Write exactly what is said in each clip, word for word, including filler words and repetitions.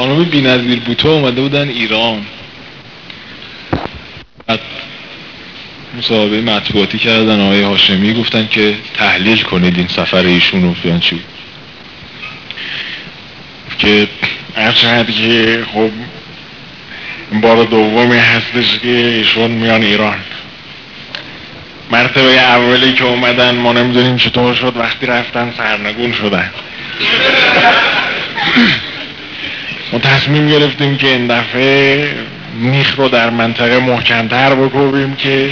خانم بی‌نظیر بوته اومده بودن ایران، بعد مصاحبه مطبوعاتی کردن آقای هاشمی، گفتن که تحلیل کنید این سفر ایشون رو فلان چی، که هرچند که خب بار دومی هستش که ایشون میان ایران. مرتبه اولی که اومدن ما نمیدونیم چطور شد، وقتی رفتن سرنگون شدن. ما تصمیم گرفتیم که این دفعه میخ رو در منطقه محکمتر بکوبیم که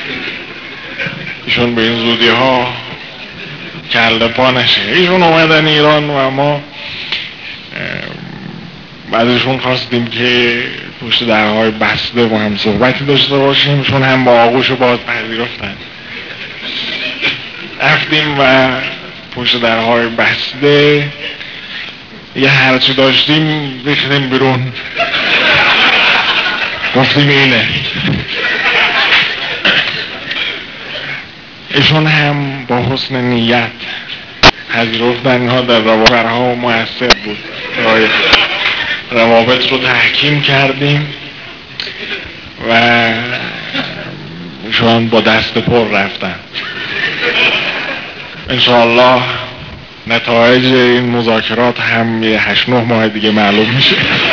ایشون به این زودی ها کله پا نشه. ایشون اومدن ایران و ما بعدشون خواستیم که پشت درهای بسته با هم صحبتی داشته باشیم، چون هم با آغوش و باز پذیرفتن. رفتیم و پشت درهای بسته یه هرچی داشتیم ریختیم بیرون، گفتیم اینه. ایشون هم با حسن نیت پذیرفتن. اینها در روابطها موثر بود، روابط رو تحکیم کردیم و ایشون با دست پر رفتن. انشاءالله نتایج این مذاکرات هم یه هشت نه ماه دیگه معلوم میشه.